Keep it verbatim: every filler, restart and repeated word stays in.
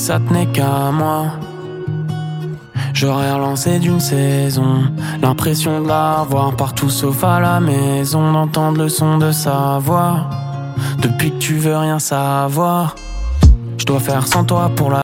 ça tenait qu'à moi, j'aurais relancé d'une saison. L'impression de la voir partout sauf à la maison, d'entendre le son de sa voix. Depuis que tu veux rien savoir, je dois faire sans toi pour la